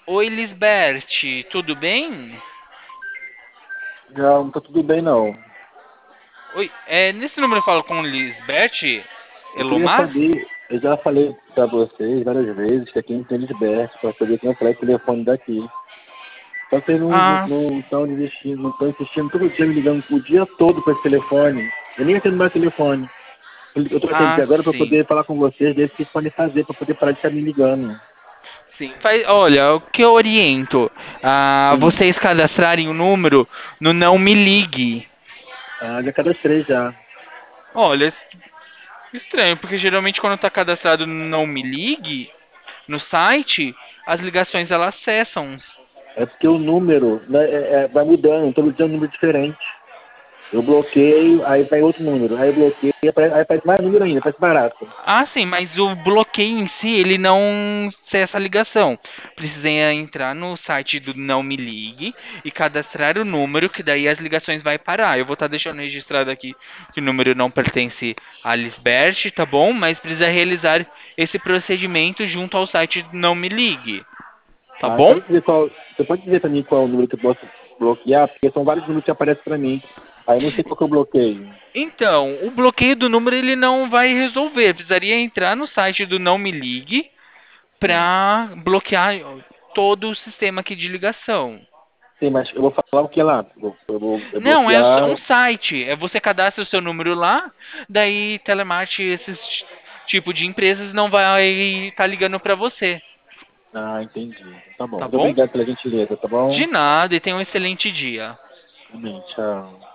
Oi, Lisbeth, tudo bem? Não, não tá tudo bem, não. Oi, nesse número eu falo com Lisbeth Eu queria Elomar? saber, eu já falei pra vocês várias vezes que aqui não tem Lisbeth para poder cancelar o telefone daqui. Só que vocês Ah, não estão desistindo, não estão insistindo todo dia me ligando o dia todo para esse telefone. Eu nem atendo mais telefone. Eu tô atendendo aqui ah, agora para sim, poder falar com vocês, ver o que vocês podem fazer para poder parar de ficar me ligando. sim. Olha, o que eu oriento a Hum. vocês cadastrarem o número no Não Me Ligue. Ah, já cadastrei já. Olha, estranho, porque geralmente quando está cadastrado no Não Me Ligue, no site, as ligações elas cessam. É porque o número né, vai mudando, todo dia é um número diferente. Eu bloqueio, aí vai outro número. Aí eu bloqueio, aí aparece mais número ainda, parece barato. Ah, sim, mas o bloqueio em si, ele não cessa a ligação. Precisa entrar no site do Não Me Ligue e cadastrar o número, que daí as ligações vai parar. Eu vou estar deixando registrado aqui que o número não pertence a Lisbeth, tá bom? Mas precisa realizar esse procedimento junto ao site do Não Me Ligue, tá Ah, bom? você pode dizer pra mim qual é o número que eu posso bloquear? Porque são vários números que aparecem pra mim. Aí eu não sei qual que eu bloqueio. Então, o bloqueio do número ele não vai resolver. Precisaria entrar no site do Não Me Ligue Sim. para bloquear todo o sistema aqui de ligação. Sim, mas eu vou falar o que lá? Eu Não, é um bloquear. site. É você cadastra o seu número lá, daí telemarketing, esses tipo de empresas não vai estar ligando para você, Ah, entendi. Tá bom. tá Muito bom? obrigado pela gentileza, tá bom? De nada e tenha um excelente dia. Amém. Tchau.